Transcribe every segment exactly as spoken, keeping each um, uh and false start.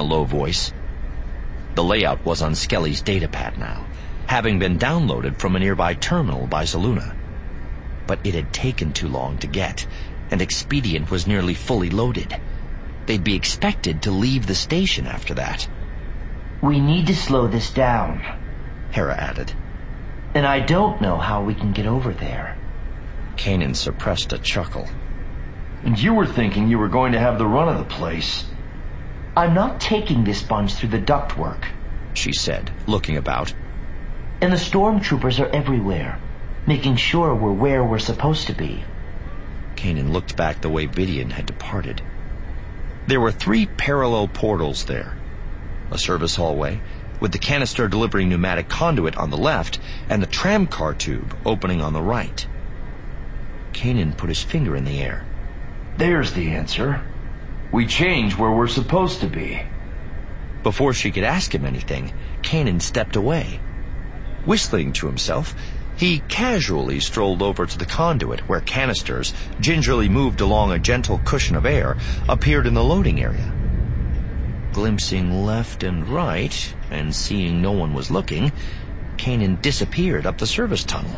low voice. The layout was on Skelly's datapad now, having been downloaded from a nearby terminal by Zaluna. But it had taken too long to get, and Expedient was nearly fully loaded. They'd be expected to leave the station after that. We need to slow this down, Hera added. And I don't know how we can get over there. Kanan suppressed a chuckle. And you were thinking you were going to have the run of the place. I'm not taking this bunch through the ductwork, she said, looking about. And the stormtroopers are everywhere, making sure we're where we're supposed to be. Kanan looked back the way Vidian had departed. There were three parallel portals there. A service hallway, with the canister delivering pneumatic conduit on the left, and the tramcar tube opening on the right. Kanan put his finger in the air. There's the answer. We change where we're supposed to be. Before she could ask him anything, Kanan stepped away. Whistling to himself, he casually strolled over to the conduit where canisters, gingerly moved along a gentle cushion of air, appeared in the loading area. Glimpsing left and right, and seeing no one was looking, Kanan disappeared up the service tunnel.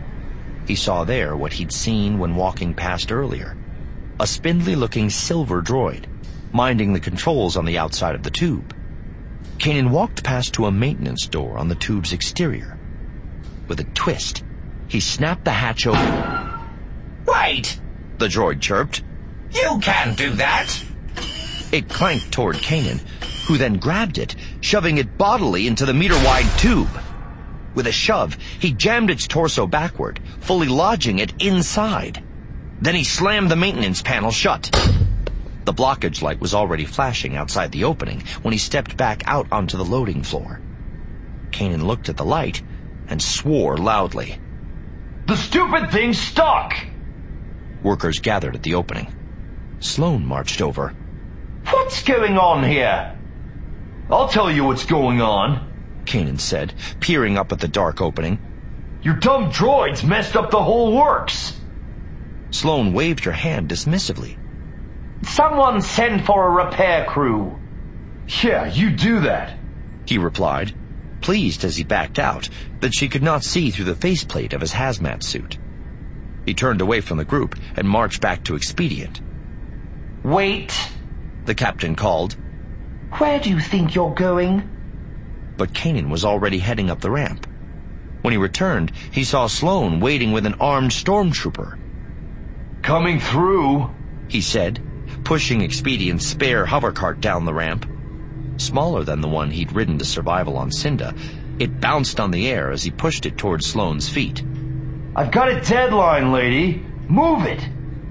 He saw there what he'd seen when walking past earlier. A spindly-looking silver droid, minding the controls on the outside of the tube. Kanan walked past to a maintenance door on the tube's exterior. With a twist, he snapped the hatch open. Wait! The droid chirped. You can't do that! It clanked toward Kanan, who then grabbed it, shoving it bodily into the meter-wide tube. With a shove, he jammed its torso backward, fully lodging it inside. Then he slammed the maintenance panel shut. The blockage light was already flashing outside the opening when he stepped back out onto the loading floor. Kanan looked at the light and swore loudly. The stupid thing's stuck! Workers gathered at the opening. Sloane marched over. What's going on here? I'll tell you what's going on, Kanan said, peering up at the dark opening. Your dumb droids messed up the whole works. Sloane waved her hand dismissively. Someone send for a repair crew. Yeah, you do that, he replied, pleased as he backed out that she could not see through the faceplate of his hazmat suit. He turned away from the group and marched back to Expedient. Wait, the captain called. Where do you think you're going? But Kanan was already heading up the ramp. When he returned, he saw Sloane waiting with an armed stormtrooper. Coming through, he said, pushing Expedient's spare hovercart down the ramp. Smaller than the one he'd ridden to survival on Cinda, it bounced on the air as he pushed it toward Sloane's feet. I've got a deadline, lady. Move it.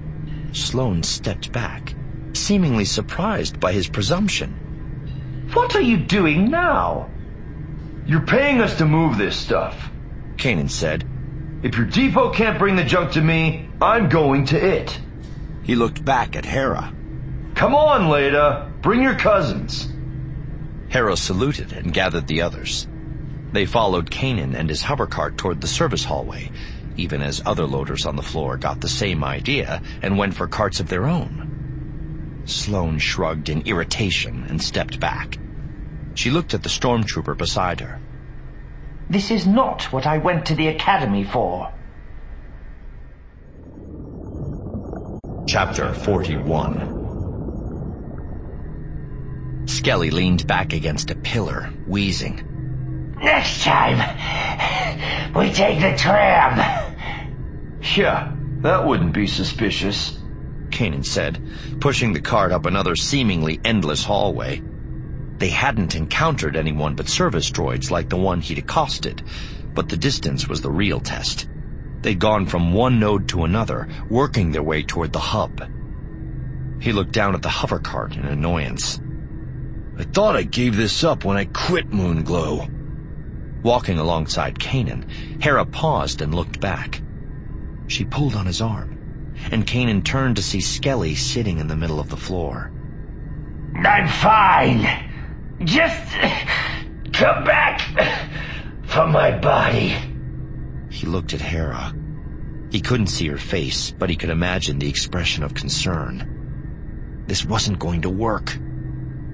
Sloane stepped back, seemingly surprised by his presumption. What are you doing now? You're paying us to move this stuff, Kanan said. If your depot can't bring the junk to me, I'm going to it. He looked back at Hera. Come on, Leda. Bring your cousins. Hera saluted and gathered the others. They followed Kanan and his hovercart toward the service hallway, even as other loaders on the floor got the same idea and went for carts of their own. Sloane shrugged in irritation and stepped back. She looked at the stormtrooper beside her. This is not what I went to the academy for. Chapter forty-one. Skelly leaned back against a pillar, wheezing. Next time, we take the tram. Yeah, that wouldn't be suspicious, Kanan said, pushing the cart up another seemingly endless hallway. They hadn't encountered anyone but service droids like the one he'd accosted, but the distance was the real test. They'd gone from one node to another, working their way toward the hub. He looked down at the hovercart in annoyance. I thought I gave this up when I quit Moonglow. Walking alongside Kanan, Hera paused and looked back. She pulled on his arm, and Kanan turned to see Skelly sitting in the middle of the floor. I'm fine. Just come back for my body. He looked at Hera. He couldn't see her face, but he could imagine the expression of concern. This wasn't going to work.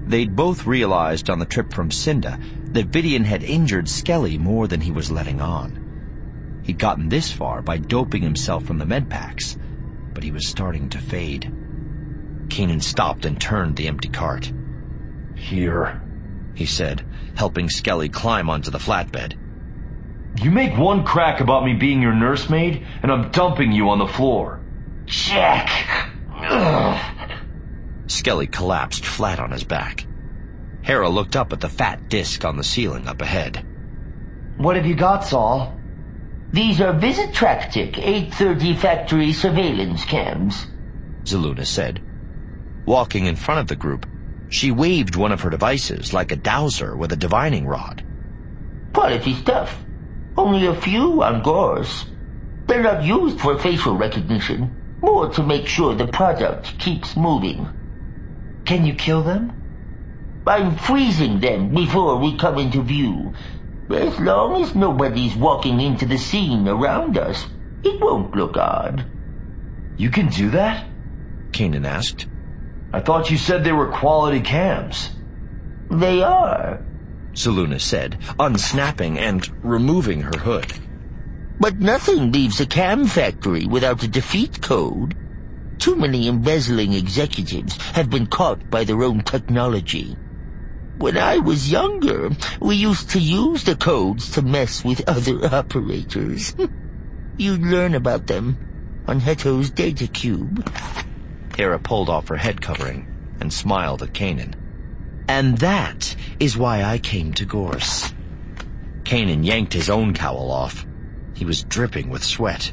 They'd both realized on the trip from Cinda that Vidian had injured Skelly more than he was letting on. He'd gotten this far by doping himself from the med packs, but he was starting to fade. Kanan stopped and turned the empty cart. Here, he said, helping Skelly climb onto the flatbed. You make one crack about me being your nursemaid, and I'm dumping you on the floor. Check. Ugh. Skelly collapsed flat on his back. Hera looked up at the fat disc on the ceiling up ahead. What have you got, Saul? These are Visitractic eight thirty factory surveillance cams, Zaluna said. Walking in front of the group, she waved one of her devices like a dowser with a divining rod. Quality stuff. Only a few on Gorse. They're not used for facial recognition, more to make sure the product keeps moving. Can you kill them? I'm freezing them before we come into view. As long as nobody's walking into the scene around us, it won't look odd. You can do that? Kanan asked. I thought you said they were quality cams. They are, Zaluna said, unsnapping and removing her hood. But nothing leaves a cam factory without a defeat code. Too many embezzling executives have been caught by their own technology. When I was younger, we used to use the codes to mess with other operators. You'd learn about them on Heto's data cube. Hera pulled off her head covering and smiled at Kanan. And that is why I came to Gorse. Kanan yanked his own cowl off. He was dripping with sweat.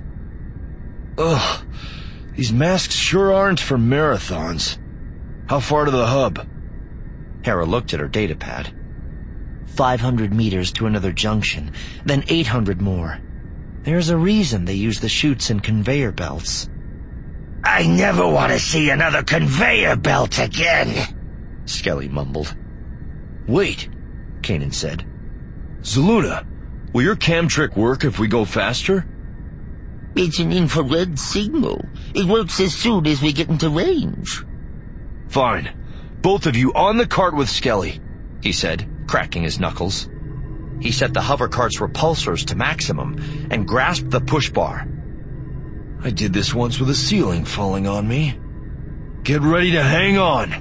Ugh, these masks sure aren't for marathons. How far to the hub? Hera looked at her datapad. Five hundred meters to another junction, then eight hundred more. There's a reason they use the chutes and conveyor belts. I never want to see another conveyor belt again, Skelly mumbled. Wait, Kanan said. Zaluna, will your cam trick work if we go faster? It's an infrared signal. It works as soon as we get into range. Fine. Both of you on the cart with Skelly, he said, cracking his knuckles. He set the hover cart's repulsors to maximum and grasped the push bar. I did this once with a ceiling falling on me. Get ready to hang on.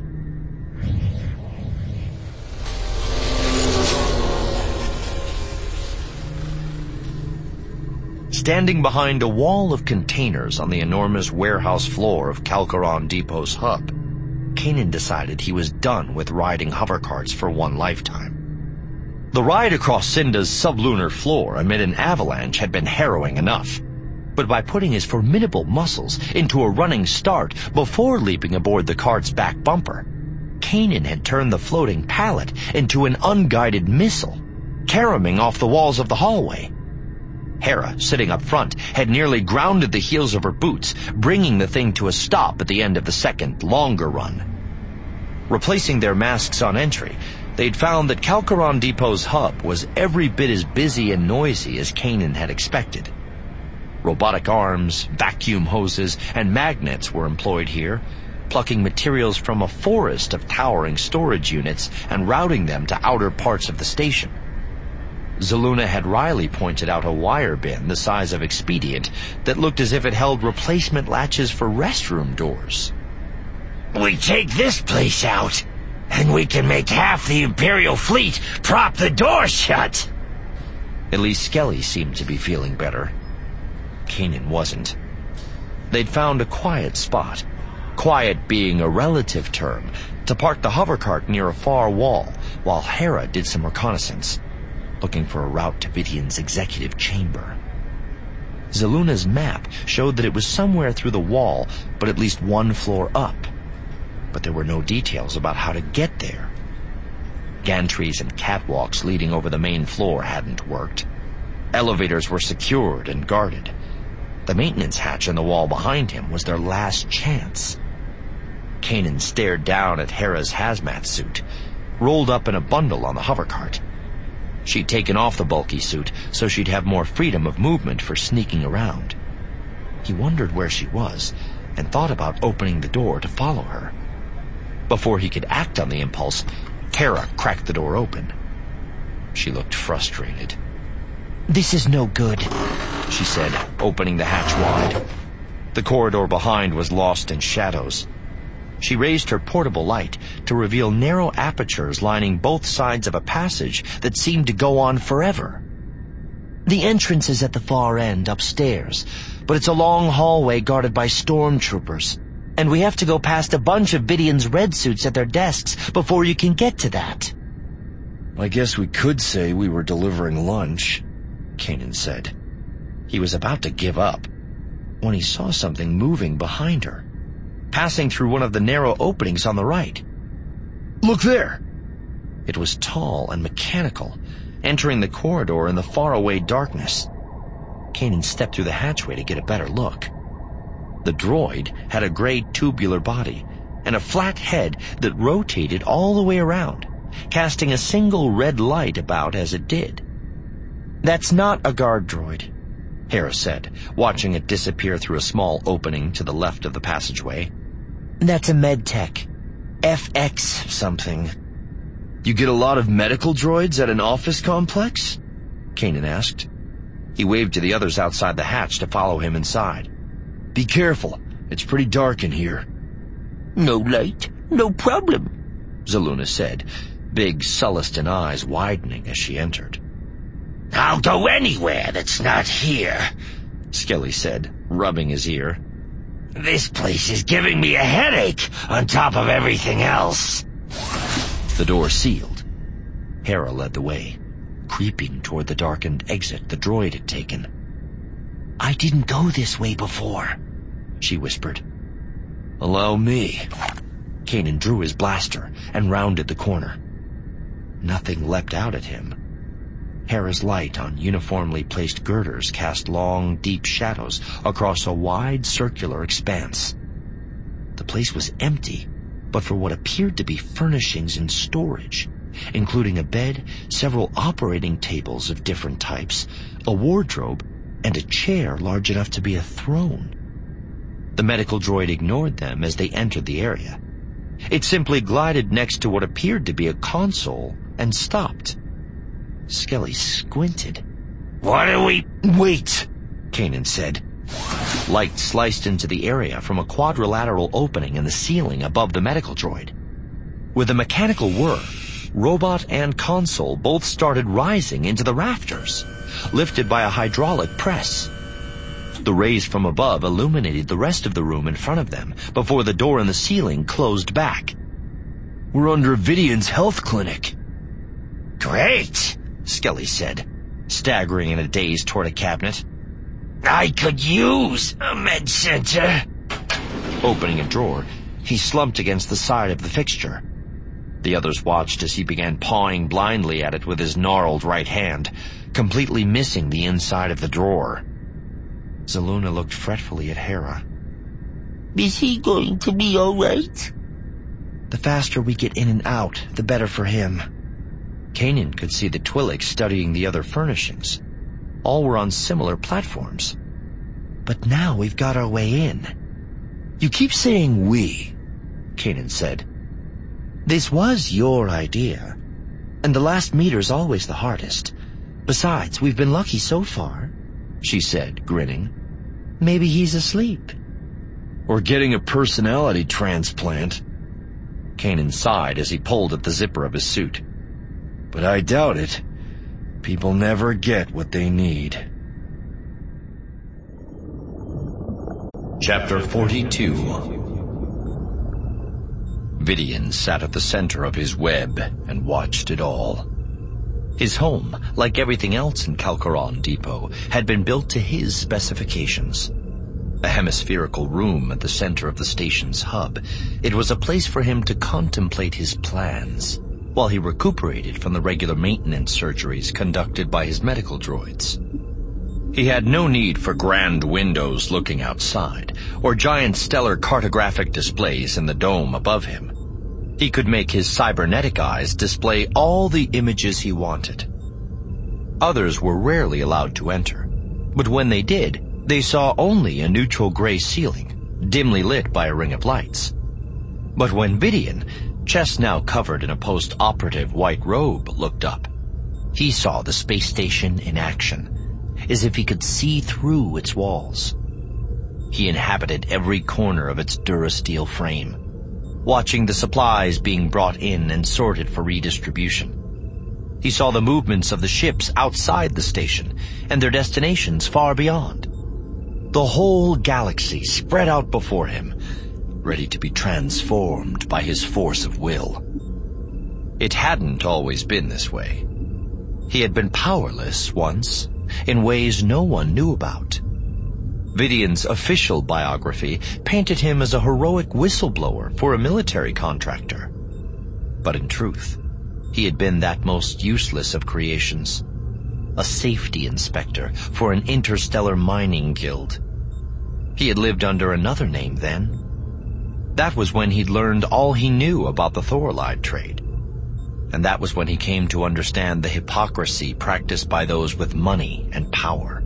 Standing behind a wall of containers on the enormous warehouse floor of Calcaron Depot's hub, Kanan decided he was done with riding hover carts for one lifetime. The ride across Cinda's sublunar floor amid an avalanche had been harrowing enough, but by putting his formidable muscles into a running start before leaping aboard the cart's back bumper, Kanan had turned the floating pallet into an unguided missile, caroming off the walls of the hallway. Hera, sitting up front, had nearly grounded the heels of her boots, bringing the thing to a stop at the end of the second, longer run. Replacing their masks on entry, they'd found that Calcaron Depot's hub was every bit as busy and noisy as Kanan had expected. Robotic arms, vacuum hoses, and magnets were employed here, plucking materials from a forest of towering storage units and routing them to outer parts of the station. Zaluna had Riley pointed out a wire bin the size of Expedient that looked as if it held replacement latches for restroom doors. We take this place out, and we can make half the Imperial fleet prop the door shut. At least Skelly seemed to be feeling better. Kanan wasn't. They'd found a quiet spot, quiet being a relative term, to park the hovercart near a far wall while Hera did some reconnaissance, looking for a route to Vidian's executive chamber. Zaluna's map showed that it was somewhere through the wall, but at least one floor up. But there were no details about how to get there. Gantries and catwalks leading over the main floor hadn't worked. Elevators were secured and guarded. The maintenance hatch in the wall behind him was their last chance. Kanan stared down at Hera's hazmat suit, rolled up in a bundle on the hovercart. She'd taken off the bulky suit so she'd have more freedom of movement for sneaking around. He wondered where she was and thought about opening the door to follow her. Before he could act on the impulse, Hera cracked the door open. She looked frustrated. "This is no good," she said, opening the hatch wide. The corridor behind was lost in shadows. She raised her portable light to reveal narrow apertures lining both sides of a passage that seemed to go on forever. "The entrance is at the far end, upstairs, but it's a long hallway guarded by stormtroopers, and we have to go past a bunch of Vidian's red suits at their desks before you can get to that." I guess we could say we were delivering lunch, Kanan said. He was about to give up when he saw something moving behind her, passing through one of the narrow openings on the right. Look there! It was tall and mechanical, entering the corridor in the faraway darkness. Kanan stepped through the hatchway to get a better look. The droid had a gray tubular body and a flat head that rotated all the way around, casting a single red light about as it did. "That's not a guard droid," Hera said, watching it disappear through a small opening to the left of the passageway. "That's a medtech. F X something." You get a lot of medical droids at an office complex? Kanan asked. He waved to the others outside the hatch to follow him inside. Be careful. It's pretty dark in here. No light, no problem, Zaluna said, big Sullustan eyes widening as she entered. I'll go anywhere that's not here, Skelly said, rubbing his ear. This place is giving me a headache on top of everything else. The door sealed. Hera led the way, creeping toward the darkened exit the droid had taken. "I didn't go this way before," she whispered. "Allow me." Kanan drew his blaster and rounded the corner. Nothing leapt out at him. Hera's light on uniformly placed girders cast long, deep shadows across a wide circular expanse. The place was empty, but for what appeared to be furnishings and storage, including a bed, several operating tables of different types, a wardrobe, and a chair large enough to be a throne. The medical droid ignored them as they entered the area. It simply glided next to what appeared to be a console and stopped. Skelly squinted. What are we— Wait, Kanan said. Light sliced into the area from a quadrilateral opening in the ceiling above the medical droid. With a mechanical whir, robot and console both started rising into the rafters, lifted by a hydraulic press. The rays from above illuminated the rest of the room in front of them before the door in the ceiling closed back. We're under Vidian's health clinic. Great, Skelly said, staggering in a daze toward a cabinet. I could use a med center. Opening a drawer, he slumped against the side of the fixture. The others watched as he began pawing blindly at it with his gnarled right hand, completely missing the inside of the drawer. Zaluna looked fretfully at Hera. Is he going to be all right? The faster we get in and out, the better for him. Kanan could see the Twi'lek studying the other furnishings. All were on similar platforms. But now we've got our way in. You keep saying we, Kanan said. This was your idea. And the last meter's always the hardest. Besides, we've been lucky so far, she said, grinning. Maybe he's asleep. Or getting a personality transplant. Kanan sighed as he pulled at the zipper of his suit. But I doubt it. People never get what they need. Chapter forty-two. Vidian sat at the center of his web and watched it all. His home, like everything else in Kalkaron Depot, had been built to his specifications. A hemispherical room at the center of the station's hub, it was a place for him to contemplate his plans, while he recuperated from the regular maintenance surgeries conducted by his medical droids. He had no need for grand windows looking outside, or giant stellar cartographic displays in the dome above him. He could make his cybernetic eyes display all the images he wanted. Others were rarely allowed to enter, but when they did, they saw only a neutral gray ceiling, dimly lit by a ring of lights. But when Vidian, chest now covered in a post-operative white robe, looked up, he saw the space station in action, as if he could see through its walls. He inhabited every corner of its Durasteel frame, watching the supplies being brought in and sorted for redistribution. He saw the movements of the ships outside the station and their destinations far beyond. The whole galaxy spread out before him, ready to be transformed by his force of will. It hadn't always been this way. He had been powerless once, in ways no one knew about. Vidian's official biography painted him as a heroic whistleblower for a military contractor. But in truth, he had been that most useless of creations, a safety inspector for an interstellar mining guild. He had lived under another name then. That was when he'd learned all he knew about the Thorolide trade. And that was when he came to understand the hypocrisy practiced by those with money and power.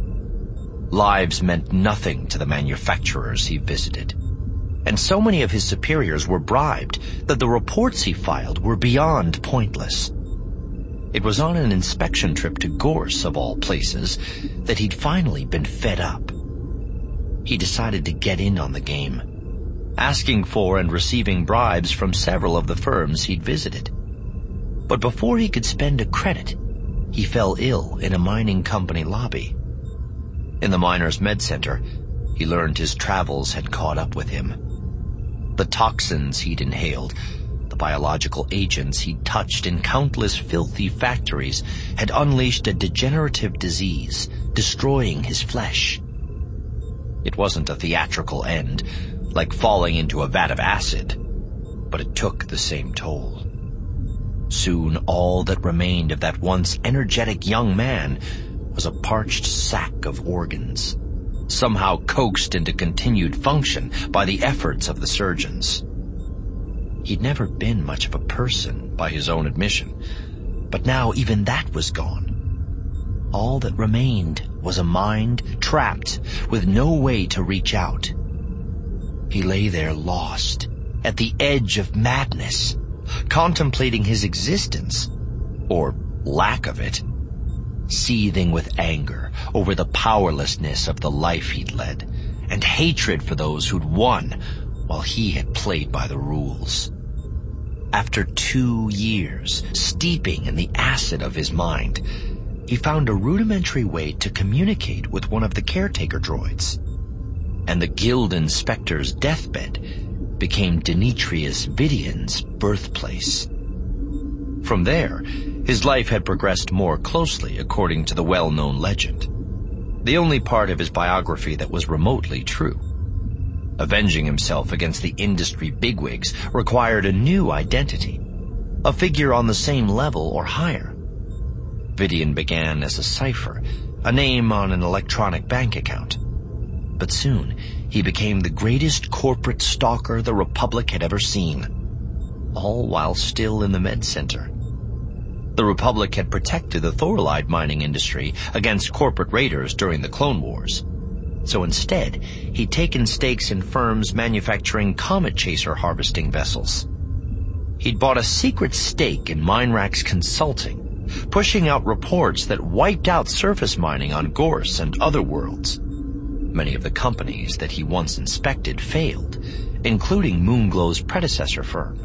Lives meant nothing to the manufacturers he visited. And so many of his superiors were bribed that the reports he filed were beyond pointless. It was on an inspection trip to Gorse, of all places, that he'd finally been fed up. He decided to get in on the game, asking for and receiving bribes from several of the firms he'd visited. But before he could spend a credit, he fell ill in a mining company lobby. In the Miners' Med Center, he learned his travels had caught up with him. The toxins he'd inhaled, the biological agents he'd touched in countless filthy factories, had unleashed a degenerative disease, destroying his flesh. It wasn't a theatrical end, like falling into a vat of acid, but it took the same toll. Soon all that remained of that once energetic young man was a parched sack of organs, somehow coaxed into continued function by the efforts of the surgeons. He'd never been much of a person, by his own admission, but now even that was gone. All that remained was a mind trapped with no way to reach out. He lay there lost, at the edge of madness, contemplating his existence, or lack of it, seething with anger over the powerlessness of the life he'd led, and hatred for those who'd won while he had played by the rules. After two years steeping in the acid of his mind, he found a rudimentary way to communicate with one of the caretaker droids, and the guild inspector's deathbed became Denetrius Vidian's birthplace. From there, his life had progressed more closely according to the well-known legend, the only part of his biography that was remotely true. Avenging himself against the industry bigwigs required a new identity, a figure on the same level or higher. Vidian began as a cipher, a name on an electronic bank account. But soon, he became the greatest corporate stalker the Republic had ever seen, all while still in the Med Center. The Republic had protected the Thorolide mining industry against corporate raiders during the Clone Wars. So instead, he'd taken stakes in firms manufacturing Comet Chaser harvesting vessels. He'd bought a secret stake in Minerax Consulting, pushing out reports that wiped out surface mining on Gorse and other worlds. Many of the companies that he once inspected failed, including Moonglow's predecessor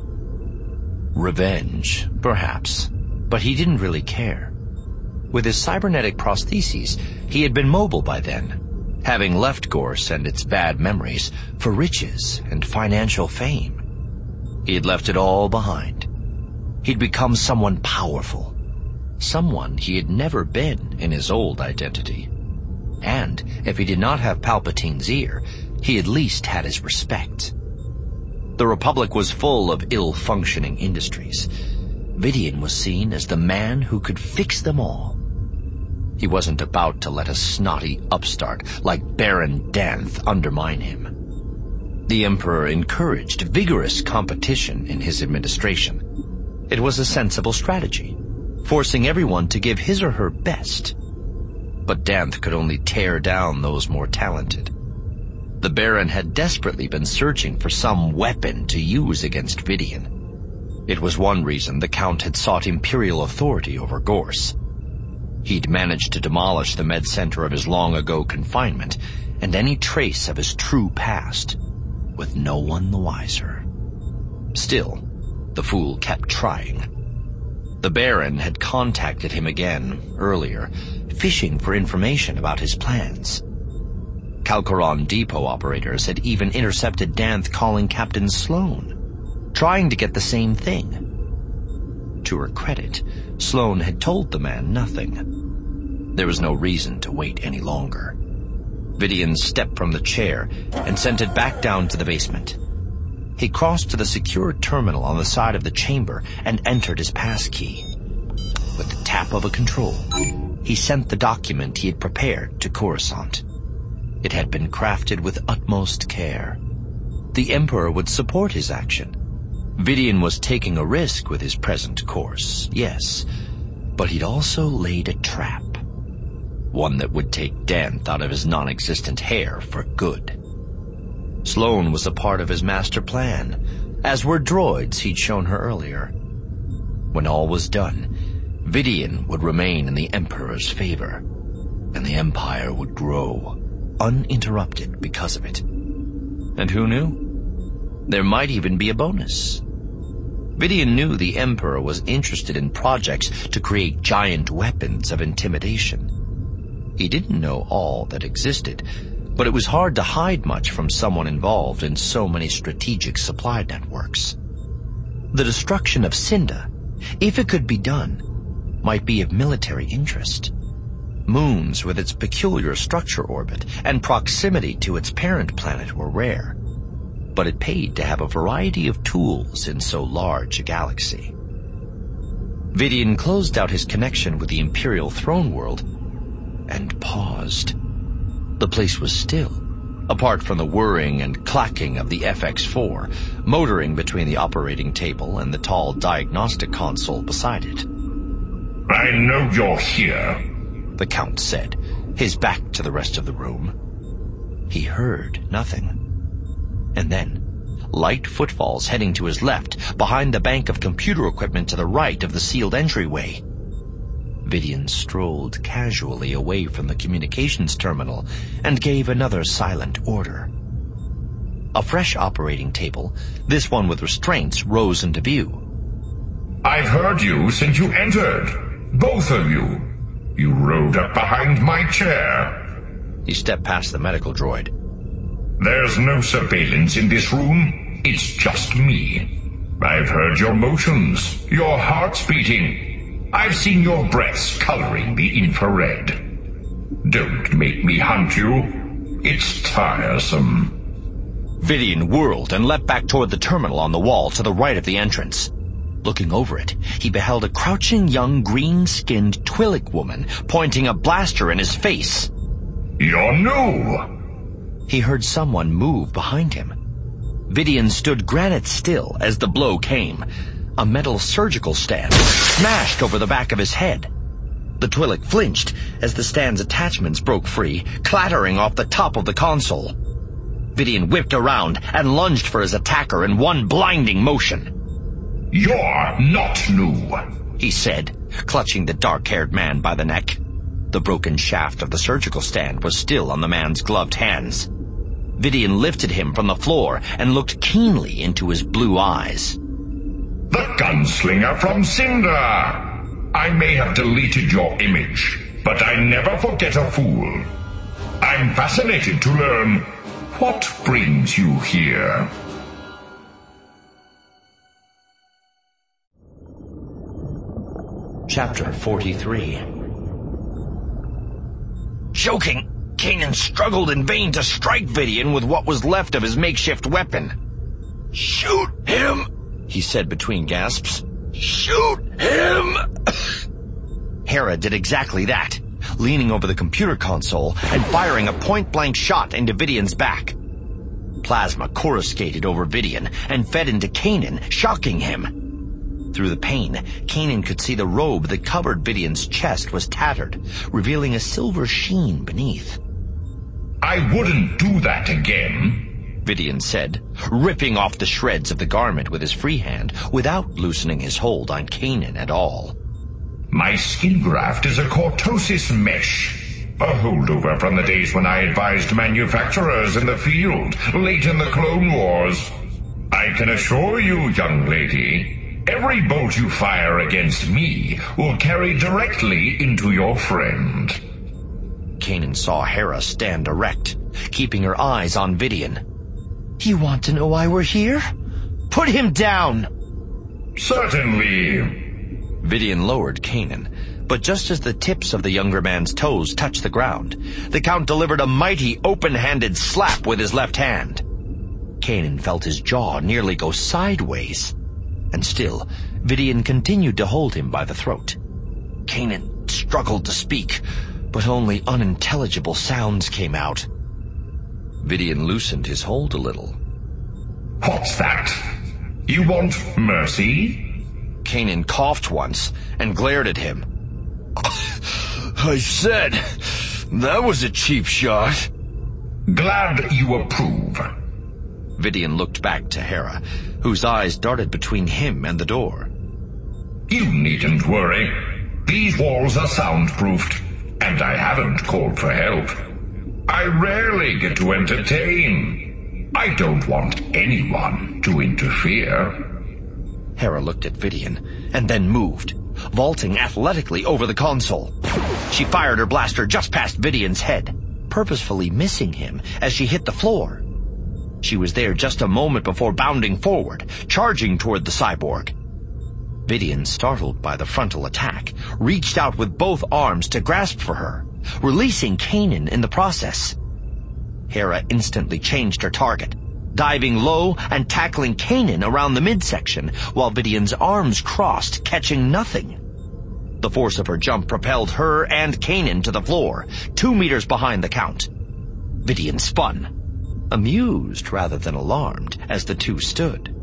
firm. Revenge, perhaps, but he didn't really care. With his cybernetic prostheses, he had been mobile by then, having left Gorse and its bad memories for riches and financial fame. He had left it all behind. He'd become someone powerful, someone he had never been in his old identity. And if he did not have Palpatine's ear, he at least had his respect. The Republic was full of ill-functioning industries. Vidian was seen as the man who could fix them all. He wasn't about to let a snotty upstart like Baron Danth undermine him. The Emperor encouraged vigorous competition in his administration. It was a sensible strategy, forcing everyone to give his or her best. But Danth could only tear down those more talented. The Baron had desperately been searching for some weapon to use against Vidian. It was one reason the Count had sought Imperial authority over Gorse. He'd managed to demolish the med center of his long-ago confinement and any trace of his true past, with no one the wiser. Still, the fool kept trying. The Baron had contacted him again, earlier, fishing for information about his plans. Calcaron depot operators had even intercepted Danth calling Captain Sloan, trying to get the same thing. To her credit, Sloan had told the man nothing. There was no reason to wait any longer. Vidian stepped from the chair and sent it back down to the basement. He crossed to the secure terminal on the side of the chamber and entered his passkey. With the tap of a control, he sent the document he had prepared to Coruscant. It had been crafted with utmost care. The Emperor would support his action. Vidian was taking a risk with his present course, yes, but he'd also laid a trap. One that would take Danth out of his non-existent hair for good. Sloan was a part of his master plan, as were droids he'd shown her earlier. When all was done, Vidian would remain in the Emperor's favor, and the Empire would grow, uninterrupted because of it. And who knew? There might even be a bonus. Vidian knew the Emperor was interested in projects to create giant weapons of intimidation. He didn't know all that existed, but it was hard to hide much from someone involved in so many strategic supply networks. The destruction of Cinda, if it could be done, might be of military interest. Moons with its peculiar structure orbit and proximity to its parent planet were rare, but it paid to have a variety of tools in so large a galaxy. Vidian closed out his connection with the Imperial throne world and paused. The place was still, apart from the whirring and clacking of the F X four, motoring between the operating table and the tall diagnostic console beside it. I know you're here, the Count said, his back to the rest of the room. He heard nothing. And then, light footfalls heading to his left, behind the bank of computer equipment to the right of the sealed entryway. Vidian strolled casually away from the communications terminal and gave another silent order. A fresh operating table, this one with restraints, rose into view. I've heard you since you entered. Both of you. You rode up behind my chair. He stepped past the medical droid. There's no surveillance in this room. It's just me. I've heard your motions, your heart's beating. I've seen your breaths coloring the infrared. Don't make me hunt you. It's tiresome. Vidian whirled and leapt back toward the terminal on the wall to the right of the entrance. Looking over it, he beheld a crouching young green-skinned Twi'lek woman pointing a blaster in his face. You're new. He heard someone move behind him. Vidian stood granite still as the blow came. A metal surgical stand smashed over the back of his head. The Twi'lek flinched as the stand's attachments broke free, clattering off the top of the console. Vidian whipped around and lunged for his attacker in one blinding motion. You're not new, he said, clutching the dark-haired man by the neck. The broken shaft of the surgical stand was still on the man's gloved hands. Vidian lifted him from the floor and looked keenly into his blue eyes. The gunslinger from Cinder! I may have deleted your image, but I never forget a fool. I'm fascinated to learn what brings you here. Chapter forty-three. Choking, Kanan struggled in vain to strike Vidian with what was left of his makeshift weapon. "Shoot him!" he said between gasps. "Shoot him!" Hera did exactly that, leaning over the computer console and firing a point-blank shot into Vidian's back. Plasma coruscated over Vidian and fed into Kanan, shocking him. Through the pain, Kanan could see the robe that covered Vidian's chest was tattered, revealing a silver sheen beneath. I wouldn't do that again, Vidian said, ripping off the shreds of the garment with his free hand without loosening his hold on Kanan at all. My skin graft is a cortosis mesh, a holdover from the days when I advised manufacturers in the field, late in the Clone Wars. I can assure you, young lady, every bolt you fire against me will carry directly into your friend. Kanan saw Hera stand erect, keeping her eyes on Vidian. You want to know why we're here? Put him down! Certainly. Vidian lowered Kanan, but just as the tips of the younger man's toes touched the ground, the Count delivered a mighty open-handed slap with his left hand. Kanan felt his jaw nearly go sideways, and still, Vidian continued to hold him by the throat. Kanan struggled to speak, but only unintelligible sounds came out. Vidian loosened his hold a little. What's that? You want mercy? Kanan coughed once and glared at him. I said, that was a cheap shot. Glad you approve. Vidian looked back to Hera, whose eyes darted between him and the door. You needn't worry. These walls are soundproofed, and I haven't called for help. I rarely get to entertain. I don't want anyone to interfere. Hera looked at Vidian, and then moved, vaulting athletically over the console. She fired her blaster just past Vidian's head, purposefully missing him as she hit the floor. She was there just a moment before bounding forward, charging toward the cyborg. Vidian, startled by the frontal attack, reached out with both arms to grasp for her, releasing Kanan in the process. Hera instantly changed her target, diving low and tackling Kanan around the midsection, while Vidian's arms crossed, catching nothing. The force of her jump propelled her and Kanan to the floor, two meters behind the Count. Vidian spun, amused rather than alarmed, as the two stood.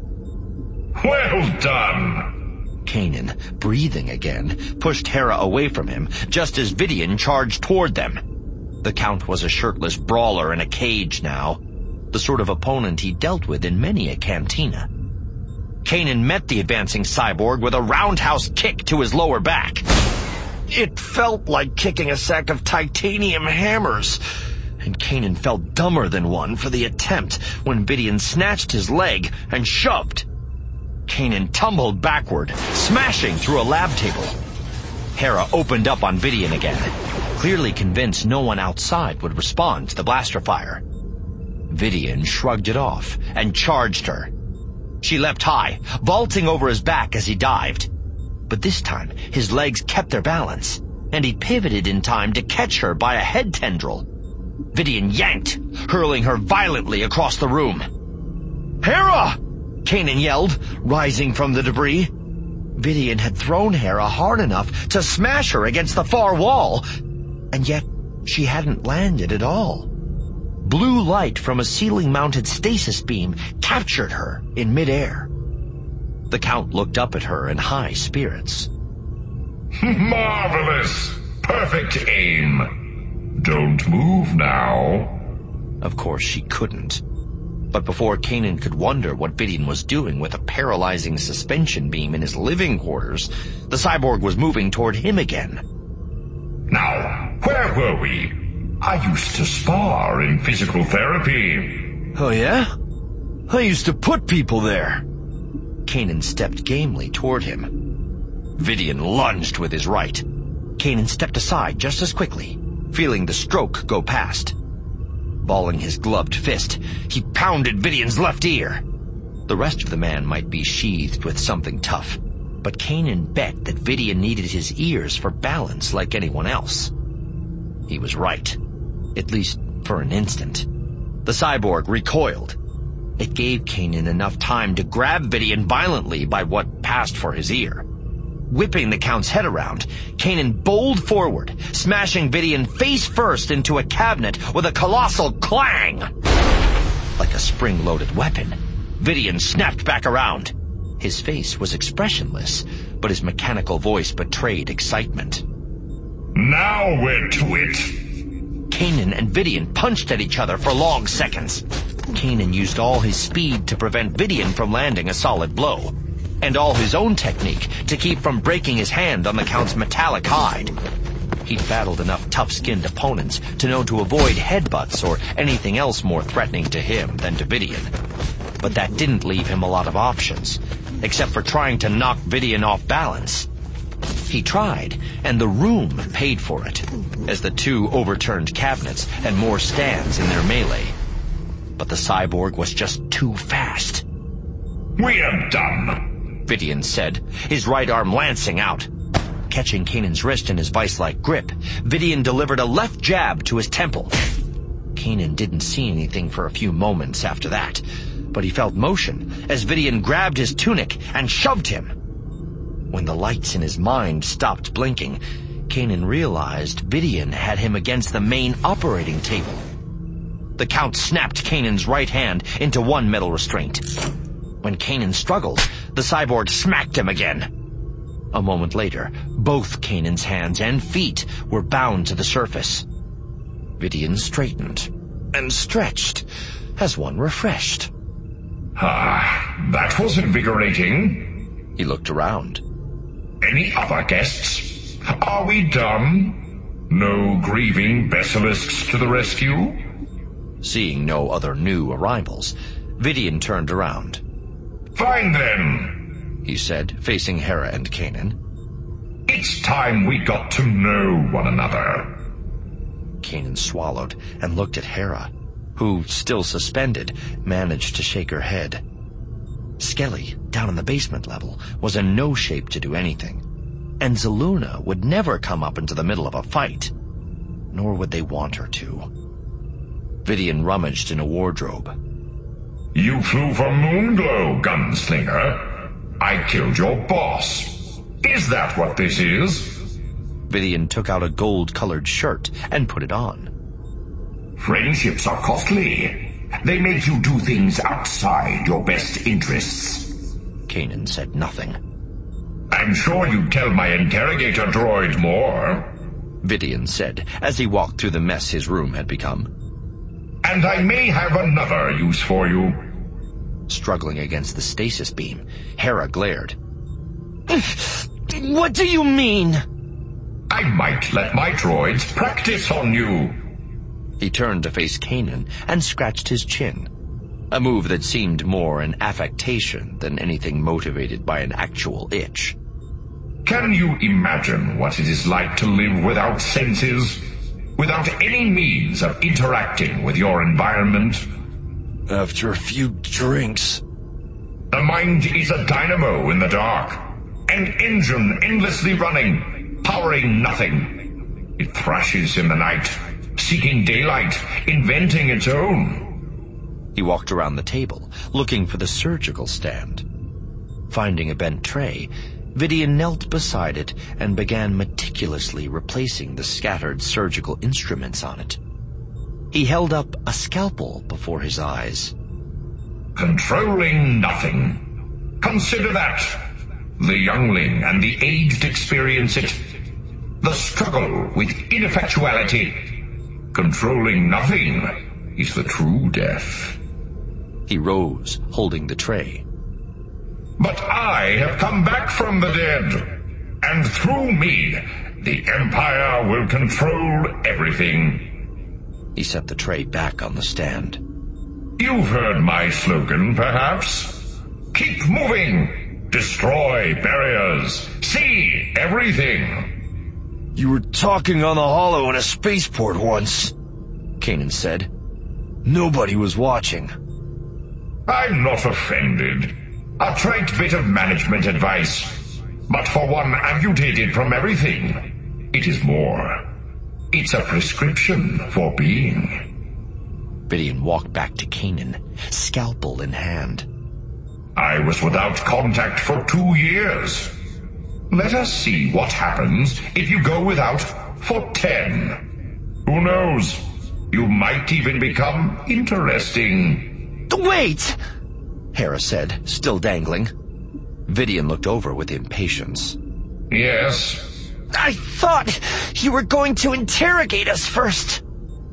Well done! Kanan, breathing again, pushed Hera away from him, just as Vidian charged toward them. The Count was a shirtless brawler in a cage now, the sort of opponent he dealt with in many a cantina. Kanan met the advancing cyborg with a roundhouse kick to his lower back. It felt like kicking a sack of titanium hammers, and Kanan felt dumber than one for the attempt when Vidian snatched his leg and shoved. Kanan tumbled backward, smashing through a lab table. Hera opened up on Vidian again, clearly convinced no one outside would respond to the blaster fire. Vidian shrugged it off and charged her. She leapt high, vaulting over his back as he dived. But this time, his legs kept their balance, and he pivoted in time to catch her by a head tendril. Vidian yanked, hurling her violently across the room. "Hera!" Kanan yelled, rising from the debris. Vidian had thrown Hera hard enough to smash her against the far wall, and yet she hadn't landed at all. Blue light from a ceiling-mounted stasis beam captured her in midair. The Count looked up at her in high spirits. Marvelous! Perfect aim! Don't move now. Of course she couldn't. But before Kanan could wonder what Vidian was doing with a paralyzing suspension beam in his living quarters, the cyborg was moving toward him again. Now, where were we? I used to spar in physical therapy. Oh yeah? I used to put people there. Kanan stepped gamely toward him. Vidian lunged with his right. Kanan stepped aside just as quickly, feeling the stroke go past. Balling his gloved fist, he pounded Vidian's left ear. The rest of the man might be sheathed with something tough, but Kanan bet that Vidian needed his ears for balance like anyone else. He was right, at least for an instant. The cyborg recoiled. It gave Kanan enough time to grab Vidian violently by what passed for his ear. Whipping the Count's head around, Kanan bowled forward, smashing Vidian face first into a cabinet with a colossal clang. Like a spring-loaded weapon, Vidian snapped back around. His face was expressionless, but his mechanical voice betrayed excitement. Now we're to it. Kanan and Vidian punched at each other for long seconds. Kanan used all his speed to prevent Vidian from landing a solid blow, and all his own technique to keep from breaking his hand on the Count's metallic hide. He'd battled enough tough-skinned opponents to know to avoid headbutts or anything else more threatening to him than to Vidian. But that didn't leave him a lot of options, except for trying to knock Vidian off balance. He tried, and the room paid for it, as the two overturned cabinets and more stands in their melee. But the cyborg was just too fast. "We are done," Vidian said, his right arm lancing out. Catching Kanan's wrist in his vice-like grip, Vidian delivered a left jab to his temple. Kanan didn't see anything for a few moments after that, but he felt motion as Vidian grabbed his tunic and shoved him. When the lights in his mind stopped blinking, Kanan realized Vidian had him against the main operating table. The Count snapped Kanan's right hand into one metal restraint. When Kanan struggled, the cyborg smacked him again. A moment later, both Kanan's hands and feet were bound to the surface. Vidian straightened and stretched as one refreshed. Ah, that was invigorating. He looked around. Any other guests? Are we done? No grieving basilisks to the rescue? Seeing no other new arrivals, Vidian turned around. Fine then, he said, facing Hera and Kanan. It's time we got to know one another. Kanan swallowed and looked at Hera, who, still suspended, managed to shake her head. Skelly, down in the basement level, was in no shape to do anything, and Zaluna would never come up into the middle of a fight, nor would they want her to. Vidian rummaged in a wardrobe. You flew for Moonglow, gunslinger. I killed your boss. Is that what this is? Vidian took out a gold-colored shirt and put it on. Friendships are costly. They make you do things outside your best interests. Kanan said nothing. I'm sure you'd tell my interrogator droid more, Vidian said, as he walked through the mess his room had become. And I may have another use for you. Struggling against the stasis beam, Hera glared. What do you mean? I might let my droids practice on you. He turned to face Kanan and scratched his chin, a move that seemed more an affectation than anything motivated by an actual itch. Can you imagine what it is like to live without senses? Without any means of interacting with your environment? After a few drinks. The mind is a dynamo in the dark, an engine endlessly running, powering nothing. It thrashes in the night, seeking daylight, inventing its own. He walked around the table, looking for the surgical stand. Finding a bent tray, Vidian knelt beside it and began meticulously replacing the scattered surgical instruments on it. He held up a scalpel before his eyes. Controlling nothing. Consider that. The youngling and the aged experience it. The struggle with ineffectuality. Controlling nothing is the true death. He rose, holding the tray. But I have come back from the dead, and through me, the Empire will control everything. He set the tray back on the stand. You've heard my slogan, perhaps? Keep moving! Destroy barriers! See everything! You were talking on the holo in a spaceport once, Kanan said. Nobody was watching. I'm not offended. A trite bit of management advice. But for one amputated from everything, it is more. It's a prescription for being. Vidian walked back to Kanan, scalpel in hand. I was without contact for two years. Let us see what happens if you go without for ten. Who knows? You might even become interesting. Wait! Hera said, still dangling. Vidian looked over with impatience. Yes? I thought you were going to interrogate us first.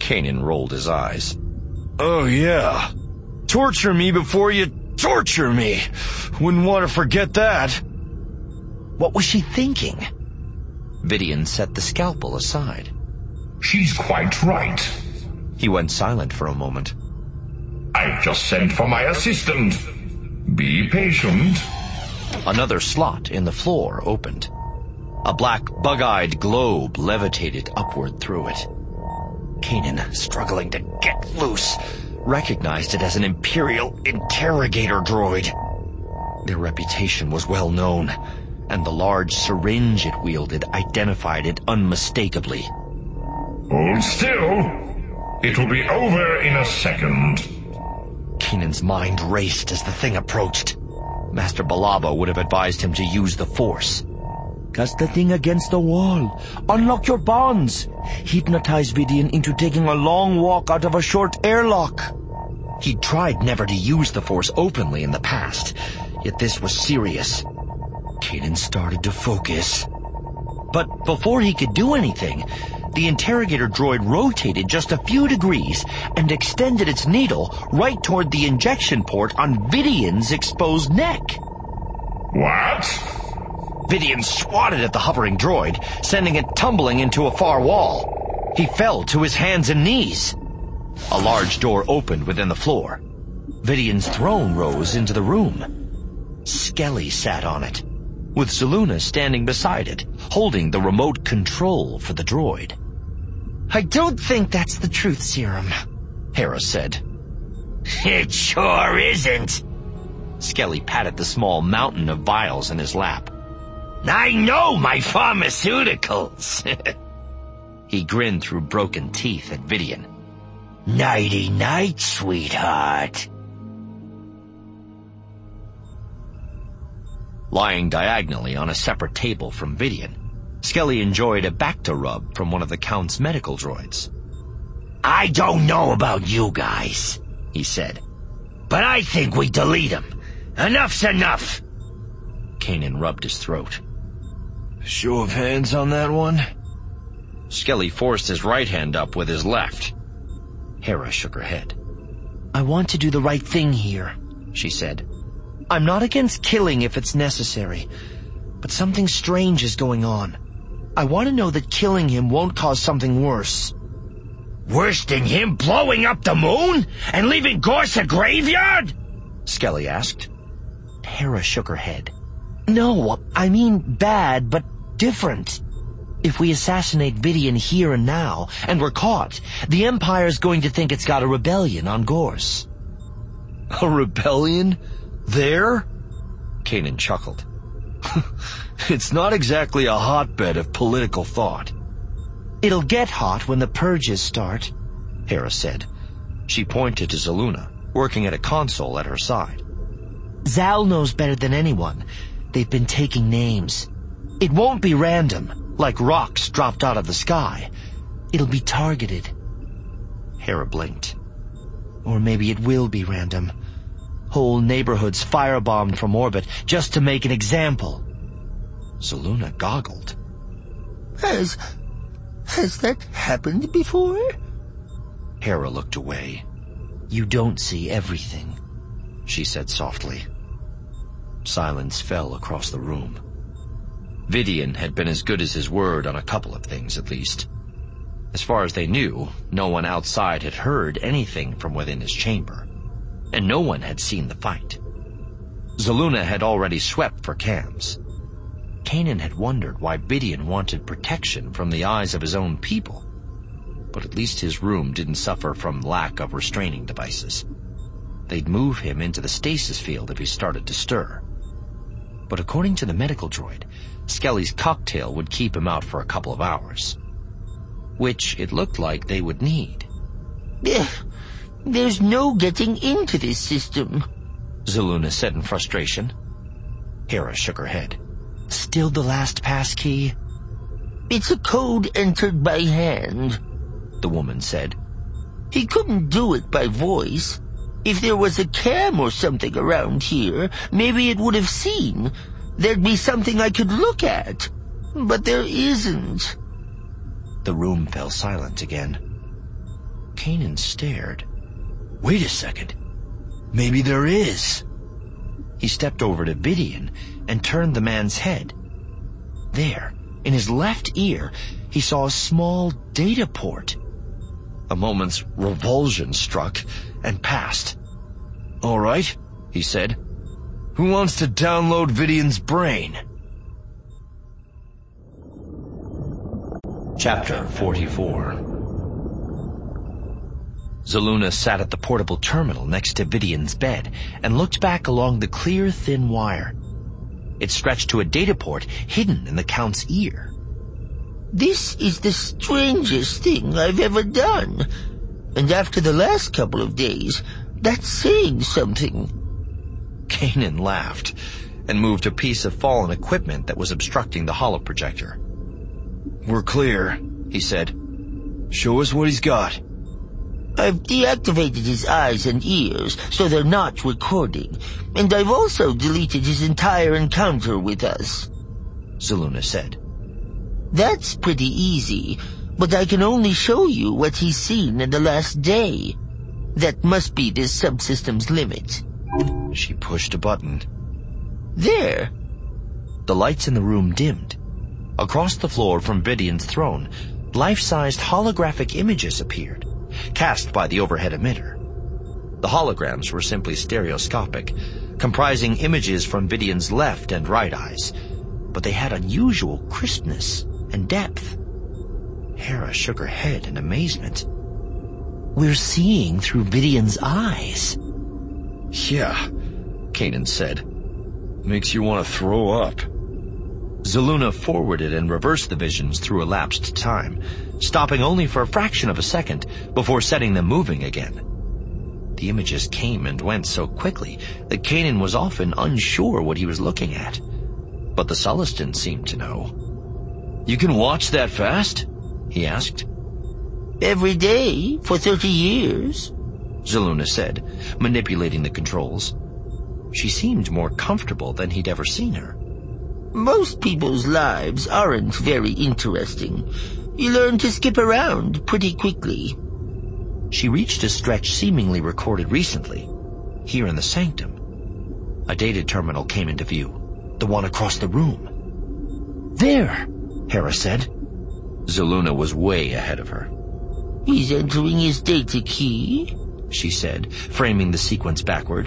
Kanan rolled his eyes. Oh, yeah. Torture me before you torture me. Wouldn't want to forget that. What was she thinking? Vidian set the scalpel aside. She's quite right. He went silent for a moment. I've just sent for my assistant. Be patient. Another slot in the floor opened. A black, bug-eyed globe levitated upward through it. Kanan, struggling to get loose, recognized it as an Imperial interrogator droid. Their reputation was well known, and the large syringe it wielded identified it unmistakably. Hold still. It will be over in a second. Kanan's mind raced as the thing approached. Master Balaba would have advised him to use the Force. Cast the thing against the wall. Unlock your bonds. Hypnotize Vidian into taking a long walk out of a short airlock. He'd tried never to use the Force openly in the past, yet this was serious. Kanan started to focus. But before he could do anything, the interrogator droid rotated just a few degrees and extended its needle right toward the injection port on Vidian's exposed neck. What? Vidian swatted at the hovering droid, sending it tumbling into a far wall. He fell to his hands and knees. A large door opened within the floor. Vidian's throne rose into the room. Skelly sat on it, with Zaluna standing beside it, holding the remote control for the droid. I don't think that's the truth serum, Hera said. It sure isn't. Skelly patted the small mountain of vials in his lap. I know my pharmaceuticals. He grinned through broken teeth at Vidian. Nighty-night, sweetheart. Lying diagonally on a separate table from Vidian, Skelly enjoyed a Bacta rub from one of the Count's medical droids. I don't know about you guys, he said, but I think we delete him. Enough's enough. Kanan rubbed his throat. Show of hands on that one? Skelly forced his right hand up with his left. Hera shook her head. I want to do the right thing here, she said. I'm not against killing if it's necessary, but something strange is going on. I want to know that killing him won't cause something worse. Worse than him blowing up the moon and leaving Gorse a graveyard? Skelly asked. Hera shook her head. No, I mean bad, but different. If we assassinate Vidian here and now, and we're caught, the Empire's going to think it's got a rebellion on Gorse. A rebellion? There? Kanan chuckled. It's not exactly a hotbed of political thought. It'll get hot when the purges start, Hera said. She pointed to Zaluna, working at a console at her side. Zal knows better than anyone. They've been taking names. It won't be random, like rocks dropped out of the sky. It'll be targeted. Hera blinked. Or maybe it will be random. Whole neighborhoods firebombed from orbit just to make an example. Zaluna goggled. Has... has that happened before? Hera looked away. You don't see everything, she said softly. Silence fell across the room. Vidian had been as good as his word on a couple of things, at least. As far as they knew, no one outside had heard anything from within his chamber, and no one had seen the fight. Zaluna had already swept for cams. Kanan had wondered why Vidian wanted protection from the eyes of his own people, but at least his room didn't suffer from lack of restraining devices. They'd move him into the stasis field if he started to stir. But according to the medical droid, Skelly's cocktail would keep him out for a couple of hours, which it looked like they would need. There's no getting into this system, Zaluna said in frustration. Hera shook her head. Still the last pass key? It's a code entered by hand, the woman said. He couldn't do it by voice. If there was a cam or something around here, maybe it would have seen. There'd be something I could look at. But there isn't. The room fell silent again. Kanan stared. Wait a second. Maybe there is. He stepped over to Vidian and turned the man's head. There, in his left ear, he saw a small data port. A moment's revulsion struck and passed. All right, he said. Who wants to download Vidian's brain? Chapter forty-four. Zaluna sat at the portable terminal next to Vidian's bed and looked back along the clear, thin wire. It stretched to a data port hidden in the Count's ear. This is the strangest thing I've ever done. And after the last couple of days, that's saying something. Kanan laughed and moved a piece of fallen equipment that was obstructing the holoprojector. We're clear, he said. Show us what he's got. I've deactivated his eyes and ears so they're not recording, and I've also deleted his entire encounter with us, Zaluna said. That's pretty easy, but I can only show you what he's seen in the last day. That must be this subsystem's limit. She pushed a button. There. The lights in the room dimmed. Across the floor from Vidian's throne, life-sized holographic images appeared, cast by the overhead emitter. The holograms were simply stereoscopic, comprising images from Vidian's left and right eyes, but they had unusual crispness and depth. Hera shook her head in amazement. We're seeing through Vidian's eyes. Yeah, Kanan said. Makes you want to throw up. Zaluna forwarded and reversed the visions through elapsed time, stopping only for a fraction of a second before setting them moving again. The images came and went so quickly that Kanan was often unsure what he was looking at. But the Sullustan seemed to know. You can watch that fast? He asked. Every day for thirty years, Zaluna said, manipulating the controls. She seemed more comfortable than he'd ever seen her. Most people's lives aren't very interesting. You learn to skip around pretty quickly. She reached a stretch seemingly recorded recently, here in the sanctum. A data terminal came into view, the one across the room. There, Hera said. Zaluna was way ahead of her. He's entering his data key, she said, framing the sequence backward.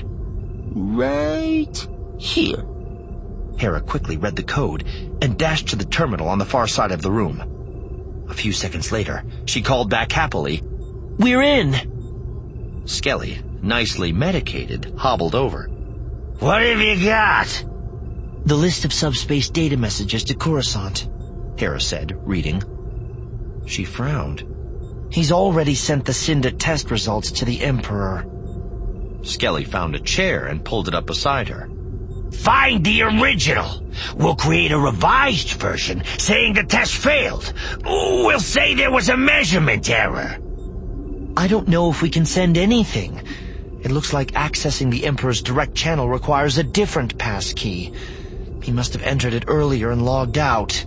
Right here. Hera quickly read the code and dashed to the terminal on the far side of the room. A few seconds later, she called back happily, We're in! Skelly, nicely medicated, hobbled over. What have you got? The list of subspace data messages to Coruscant, Hera said, reading. She frowned. He's already sent the Cinder test results to the Emperor. Skelly found a chair and pulled it up beside her. Find the original. We'll create a revised version saying the test failed. We'll say there was a measurement error. I don't know if we can send anything. It looks like accessing the Emperor's direct channel requires a different passkey. He must have entered it earlier and logged out.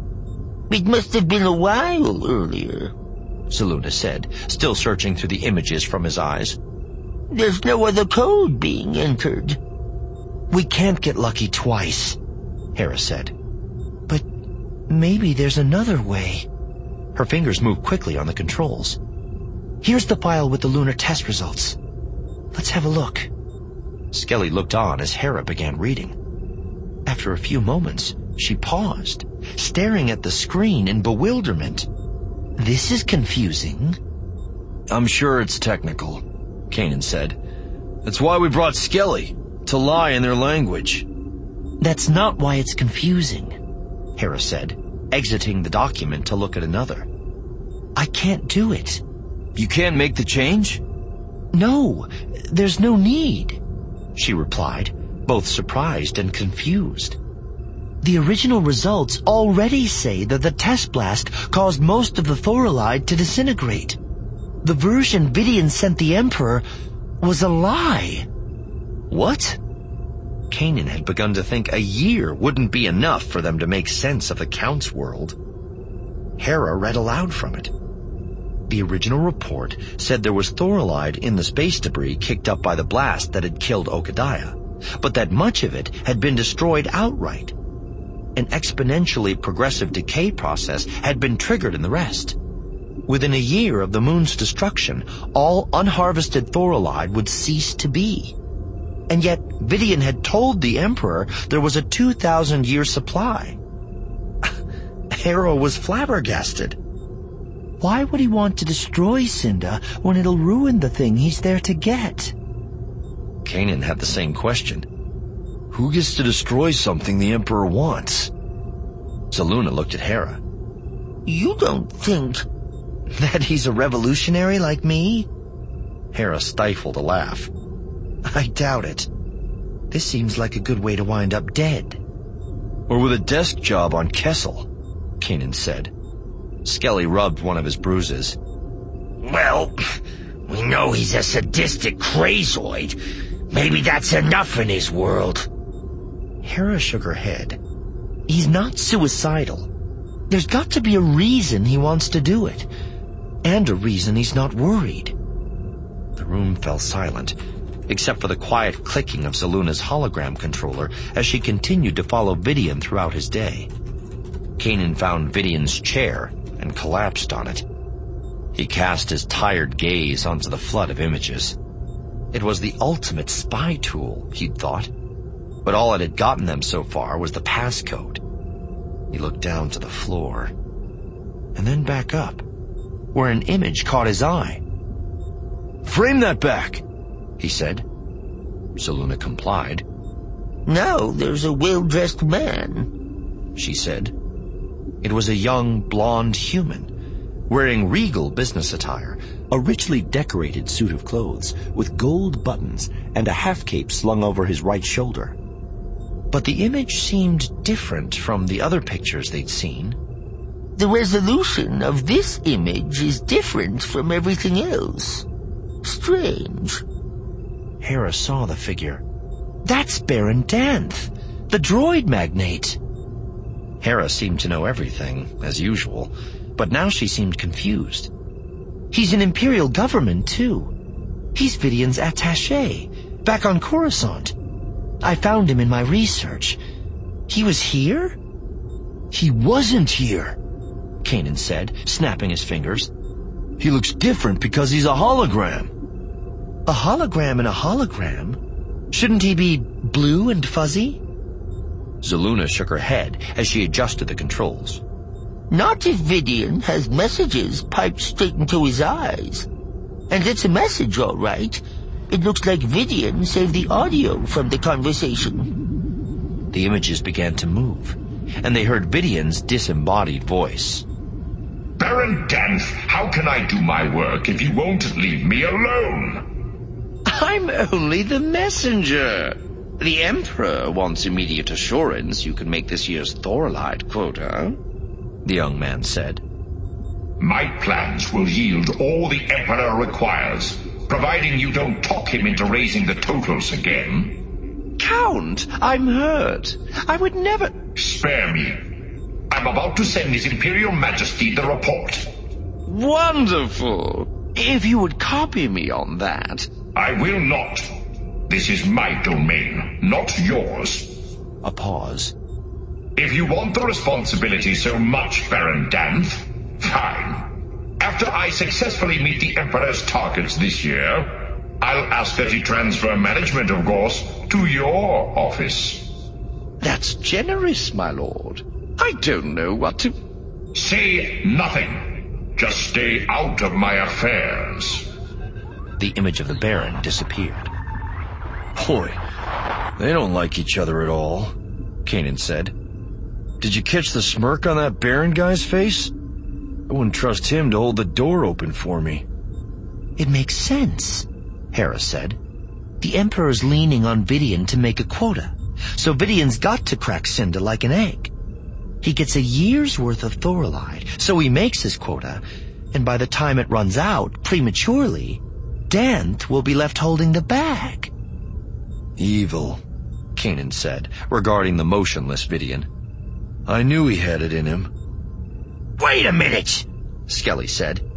It must have been a while earlier, Zaluna said, still searching through the images from his eyes. There's no other code being entered. We can't get lucky twice, Hera said. But maybe there's another way. Her fingers moved quickly on the controls. Here's the file with the lunar test results. Let's have a look. Skelly looked on as Hera began reading. After a few moments, she paused, staring at the screen in bewilderment. This is confusing. I'm sure it's technical, Kanan said. That's why we brought Skelly, to lie in their language. That's not why it's confusing, Hera said, exiting the document to look at another. I can't do it. You can't make the change? No, there's no need, she replied, both surprised and confused. The original results already say that the test blast caused most of the Thorolide to disintegrate. The version Vidian sent the Emperor was a lie. What? Kanan had begun to think a year wouldn't be enough for them to make sense of the Count's world. Hera read aloud from it. The original report said there was thorolide in the space debris kicked up by the blast that had killed Okadiah, but that much of it had been destroyed outright. An exponentially progressive decay process had been triggered in the rest. Within a year of the moon's destruction, all unharvested thorolide would cease to be. And yet, Vidian had told the Emperor there was a two thousand year supply. Hera was flabbergasted. Why would he want to destroy Cinda when it'll ruin the thing he's there to get? Kanan had the same question. Who gets to destroy something the Emperor wants? Zaluna looked at Hera. You don't think that he's a revolutionary like me? Hera stifled a laugh. I doubt it. This seems like a good way to wind up dead. Or with a desk job on Kessel, Kanan said. Skelly rubbed one of his bruises. Well, we know he's a sadistic crazoid. Maybe that's enough in his world. Hera shook her head. He's not suicidal. There's got to be a reason he wants to do it. And a reason he's not worried. The room fell silent, except for the quiet clicking of Zaluna's hologram controller as she continued to follow Vidian throughout his day. Kanan found Vidian's chair and collapsed on it. He cast his tired gaze onto the flood of images. It was the ultimate spy tool, he'd thought, but all it had gotten them so far was the passcode. He looked down to the floor, and then back up, where an image caught his eye. "Frame that back," he said. Zaluna complied. Now there's a well-dressed man, she said. It was a young, blonde human, wearing regal business attire, a richly decorated suit of clothes with gold buttons and a half-cape slung over his right shoulder. But the image seemed different from the other pictures they'd seen. The resolution of this image is different from everything else. Strange. Hera saw the figure. That's Baron Danth, the droid magnate. Hera seemed to know everything, as usual, but now she seemed confused. He's in Imperial government, too. He's Vidian's attaché, back on Coruscant. I found him in my research. He was here? He wasn't here, Kanan said, snapping his fingers. He looks different because he's a hologram. A hologram in a hologram? Shouldn't he be blue and fuzzy? Zaluna shook her head as she adjusted the controls. Not if Vidian has messages piped straight into his eyes. And it's a message, all right. It looks like Vidian saved the audio from the conversation. The images began to move, and they heard Vidian's disembodied voice. Baron Danth, how can I do my work if you won't leave me alone? I'm only the messenger. The Emperor wants immediate assurance you can make this year's thorolide quota, the young man said. My plans will yield all the Emperor requires, providing you don't talk him into raising the totals again. Count, I'm hurt. I would never... Spare me. I'm about to send His Imperial Majesty the report. Wonderful. If you would copy me on that. I will not. This is my domain, not yours. A pause. If you want the responsibility so much, Baron Danth, fine. After I successfully meet the Emperor's targets this year, I'll ask that he transfer management, of course, to your office. That's generous, my lord. I don't know what to... Say nothing. Just stay out of my affairs. The image of the Baron disappeared. Boy, they don't like each other at all, Kanan said. Did you catch the smirk on that Baron guy's face? I wouldn't trust him to hold the door open for me. It makes sense, Hera said. The Emperor's leaning on Vidian to make a quota, so Vidian's got to crack Cinda like an egg. He gets a year's worth of thorolide, so he makes his quota, and by the time it runs out, prematurely, Danth will be left holding the bag. Evil, Kanan said, regarding the motionless Vidian. I knew he had it in him. Wait a minute, Skelly said.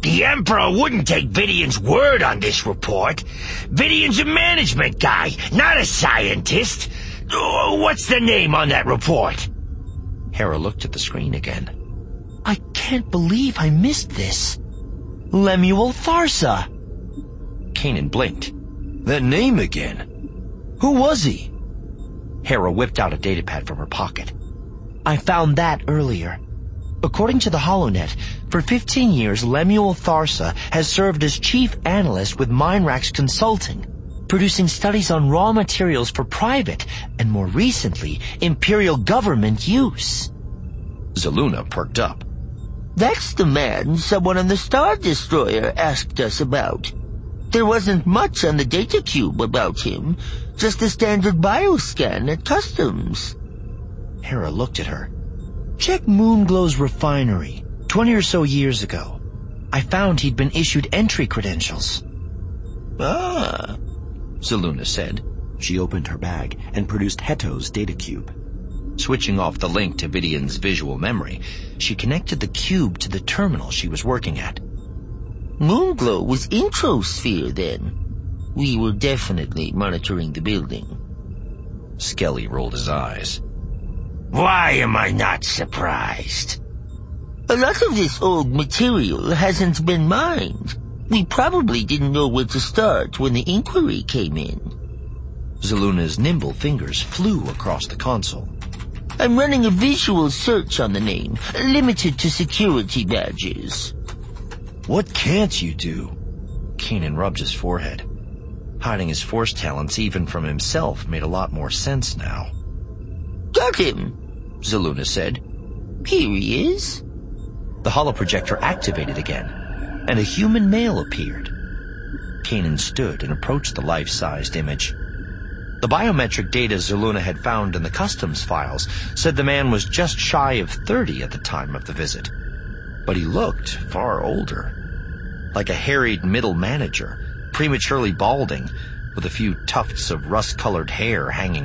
The Emperor wouldn't take Vidian's word on this report. Vidian's a management guy, not a scientist. Oh, what's the name on that report? Hera looked at the screen again. I can't believe I missed this. Lemuel Tharsa. Kanan blinked. That name again. Who was he? Hera whipped out a datapad from her pocket. I found that earlier. According to the HoloNet, for fifteen years, Lemuel Tharsa has served as chief analyst with Mindrax Consulting, producing studies on raw materials for private, and more recently, Imperial government use. Zaluna perked up. That's the man someone on the Star Destroyer asked us about. There wasn't much on the data cube about him, just a standard bioscan at customs. Hera looked at her. Check Moonglow's refinery. Twenty or so years ago. I found he'd been issued entry credentials. Ah, Zaluna said. She opened her bag and produced Heto's data cube. Switching off the link to Vidian's visual memory, she connected the cube to the terminal she was working at. Moonglow was Introsphere then. We were definitely monitoring the building. Skelly rolled his eyes. Why am I not surprised? A lot of this old material hasn't been mined. We probably didn't know where to start when the inquiry came in. Zaluna's nimble fingers flew across the console. I'm running a visual search on the name, limited to security badges. What can't you do? Kanan rubbed his forehead. Hiding his force talents even from himself made a lot more sense now. Got him, Zaluna said. Here he is. The holoprojector activated again, and a human male appeared. Kanan stood and approached the life-sized image. The biometric data Zaluna had found in the customs files said the man was just shy of thirty at the time of the visit. But he looked far older, like a harried middle manager, prematurely balding, with a few tufts of rust-colored hair hanging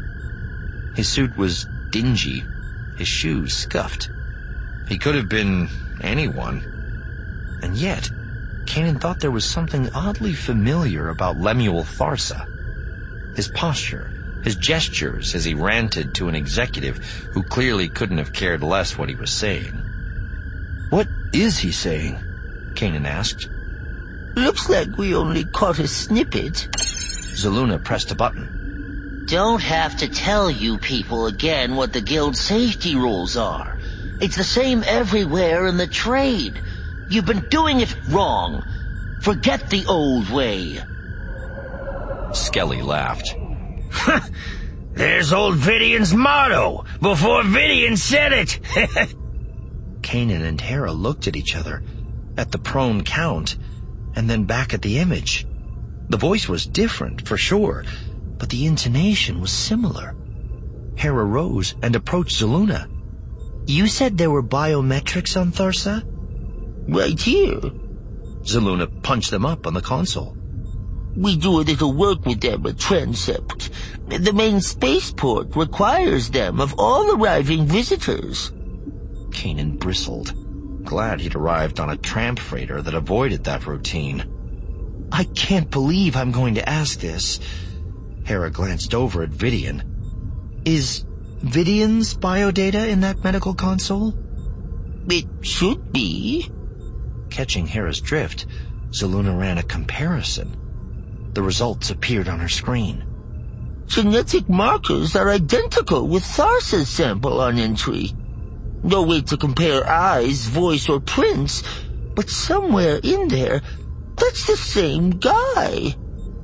on. His suit was dingy, his shoes scuffed. He could have been anyone. And yet, Kanan thought there was something oddly familiar about Lemuel Tharsa. His posture, his gestures as he ranted to an executive who clearly couldn't have cared less what he was saying. What is he saying? Kanan asked. Looks like we only caught a snippet. Zaluna pressed a button. Don't have to tell you people again what the guild safety rules are. It's the same everywhere in the trade. You've been doing it wrong. Forget the old way. Skelly laughed. There's old Vidian's motto, before Vidian said it. Kanan and Hera looked at each other, at the prone count, and then back at the image. The voice was different, for sure, but the intonation was similar. Hera rose and approached Zaluna. You said there were biometrics on Tharsa? Right here. Zaluna punched them up on the console. We do a little work with them at Transept. The main spaceport requires them of all arriving visitors. Kanan bristled, glad he'd arrived on a tramp freighter that avoided that routine. I can't believe I'm going to ask this. Hera glanced over at Vidian. Is Vidian's biodata in that medical console? It should be. Catching Hera's drift, Zaluna ran a comparison. The results appeared on her screen. Genetic markers are identical with Tharsa's sample on entry. No way to compare eyes, voice, or prints, but somewhere in there, that's the same guy.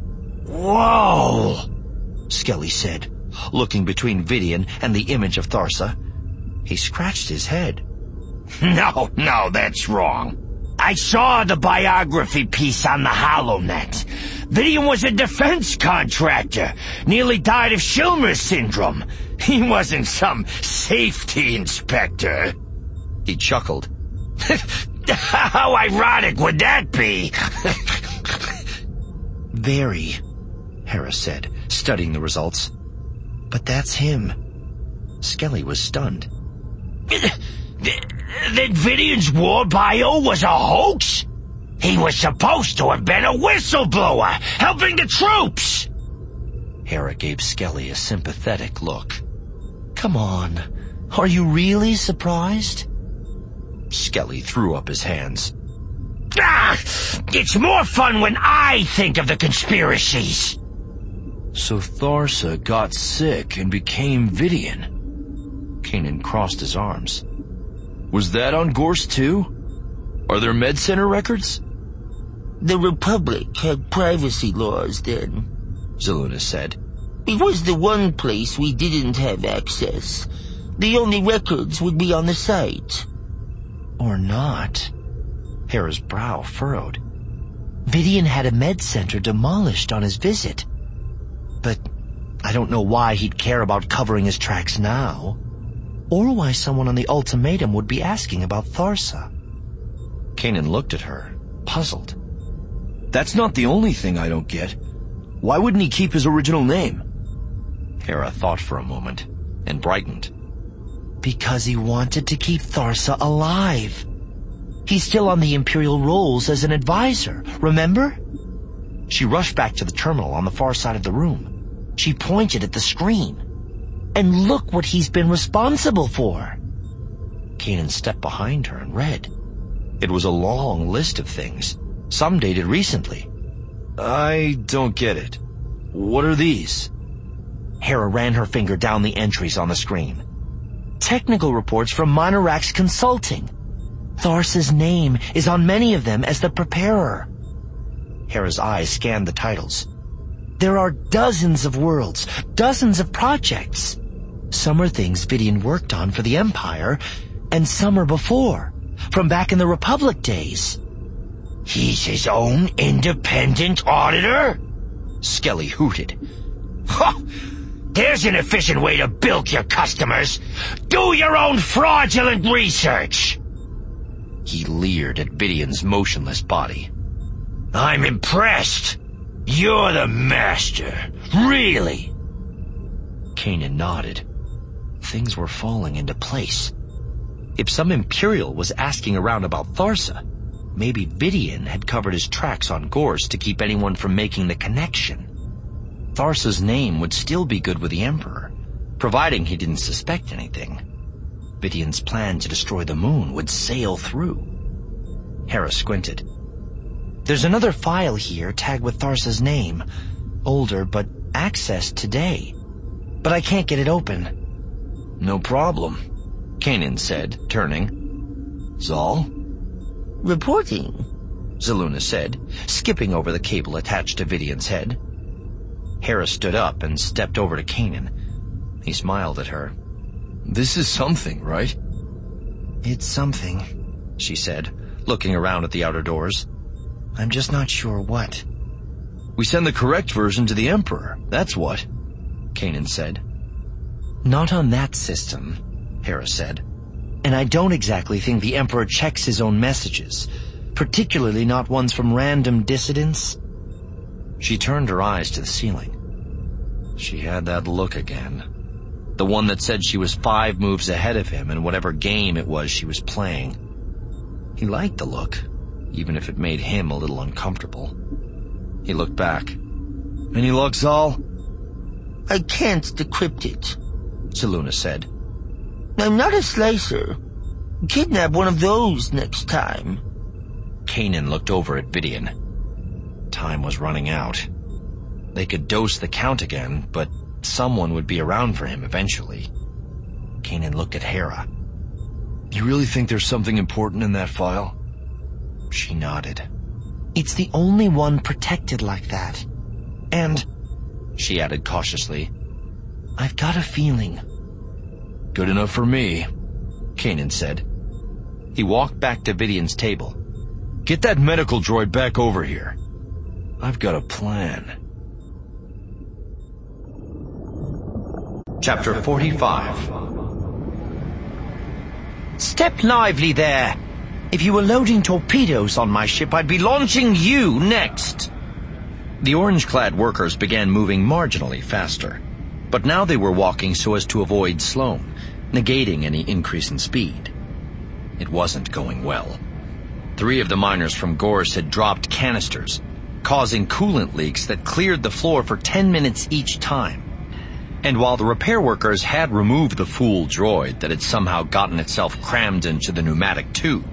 Whoa! Skelly said, looking between Vidian and the image of Tharsa. He scratched his head. No, no, that's wrong. I saw the biography piece on the HoloNet. Vidian was a defense contractor, nearly died of Schilmer's syndrome. He wasn't some safety inspector. He chuckled. How ironic would that be? Very, Hera said, studying the results. But that's him. Skelly was stunned. That Vidian's war bio was a hoax? He was supposed to have been a whistleblower, helping the troops. Hera gave Skelly a sympathetic look. Come on, are you really surprised? Skelly threw up his hands. Ah, it's more fun when I think of the conspiracies. So Tharsa got sick and became Vidian. Kanan crossed his arms. Was that on Gorst too? Are there med center records? The Republic had privacy laws then. Zeluna said. It was the one place we didn't have access. The only records would be on the site. Or not. Hera's brow furrowed. Vidian had a med center demolished on his visit. But I don't know why he'd care about covering his tracks now. Or why someone on the ultimatum would be asking about Tharsa. Kanan looked at her, puzzled. That's not the only thing I don't get. Why wouldn't he keep his original name? Hera thought for a moment and brightened. Because he wanted to keep Tharsa alive. He's still on the Imperial rolls as an advisor, remember? She rushed back to the terminal on the far side of the room. She pointed at the screen. And look what he's been responsible for. Kanan stepped behind her and read. It was a long list of things, some dated recently. I don't get it. What are these? Hera ran her finger down the entries on the screen. Technical reports from Monarax Consulting. Tharsa's name is on many of them as the preparer. Hera's eyes scanned the titles. There are dozens of worlds, dozens of projects. Some are things Vidian worked on for the Empire, and some are before, from back in the Republic days. He's his own independent auditor? Skelly hooted. Ha! There's an efficient way to bilk your customers. Do your own fraudulent research. He leered at Vidian's motionless body. I'm impressed. You're the master. Really? Kanan nodded. Things were falling into place. If some Imperial was asking around about Tharsa, maybe Vidian had covered his tracks on Gorst to keep anyone from making the connection. Tharsa's name would still be good with the Emperor, providing he didn't suspect anything. Vidian's plan to destroy the moon would sail through. Hera squinted. There's another file here tagged with Tharsa's name. Older, but accessed today. But I can't get it open. No problem, Kanan said, turning. Zal? Reporting, Zeluna said, skipping over the cable attached to Vidian's head. Hera stood up and stepped over to Kanan. He smiled at her. This is something, right? It's something, she said, looking around at the outer doors. I'm just not sure what. We send the correct version to the Emperor, that's what, Kanan said. Not on that system, Hera said. And I don't exactly think the Emperor checks his own messages, particularly not ones from random dissidents. She turned her eyes to the ceiling. She had that look again. The one that said she was five moves ahead of him in whatever game it was she was playing. He liked the look, even if it made him a little uncomfortable. He looked back. Any luck, Zal? I can't decrypt it, Zeluna said. I'm not a slicer. Kidnap one of those next time. Kanan looked over at Vidian. Time was running out. They could dose the Count again, but someone would be around for him eventually. Kanan looked at Hera. You really think there's something important in that file? She nodded. It's the only one protected like that. And, she added cautiously, I've got a feeling. Good enough for me, Kanan said. He walked back to Vidian's table. Get that medical droid back over here. I've got a plan. Chapter forty-five. Step lively there. If you were loading torpedoes on my ship, I'd be launching you next. The orange-clad workers began moving marginally faster, but now they were walking so as to avoid Sloane, negating any increase in speed. It wasn't going well. Three of the miners from Gorse had dropped canisters, causing coolant leaks that cleared the floor for ten minutes each time. And while the repair workers had removed the fool droid that had somehow gotten itself crammed into the pneumatic tube,